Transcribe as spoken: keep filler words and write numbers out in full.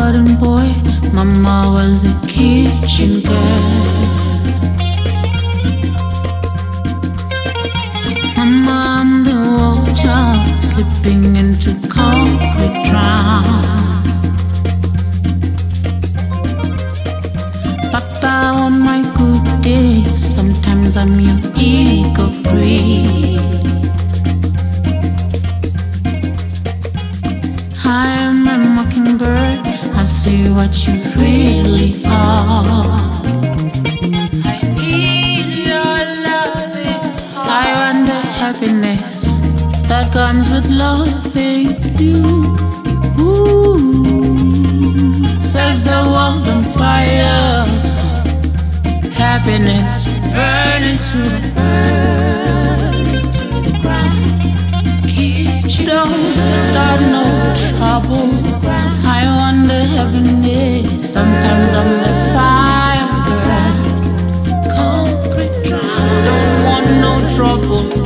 garden boy, mama was a kitchen girl. Mama, I'm the water slipping into concrete drown. Papa, on my good days, sometimes I'm your ego breed. I am a mockingbird, I see what you really are. I need your loving. I want the happiness that comes with loving you. Ooh, says the world on fire. Happiness burning to the burning to the ground. Don't start no trouble. I want the happiness. Sometimes I'm the fire girl. Concrete drown. Don't want no trouble.